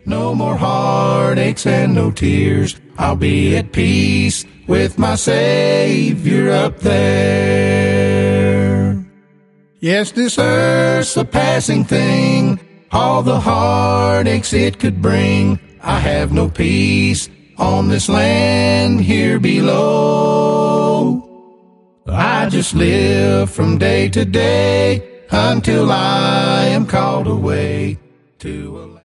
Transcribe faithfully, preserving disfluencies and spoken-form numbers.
No more heartaches and no tears. I'll be at peace with my Savior up there. Yes, this earth's a passing thing, all the heartaches it could bring. I have no peace on this land here below. I just live from day to day until I am called away to a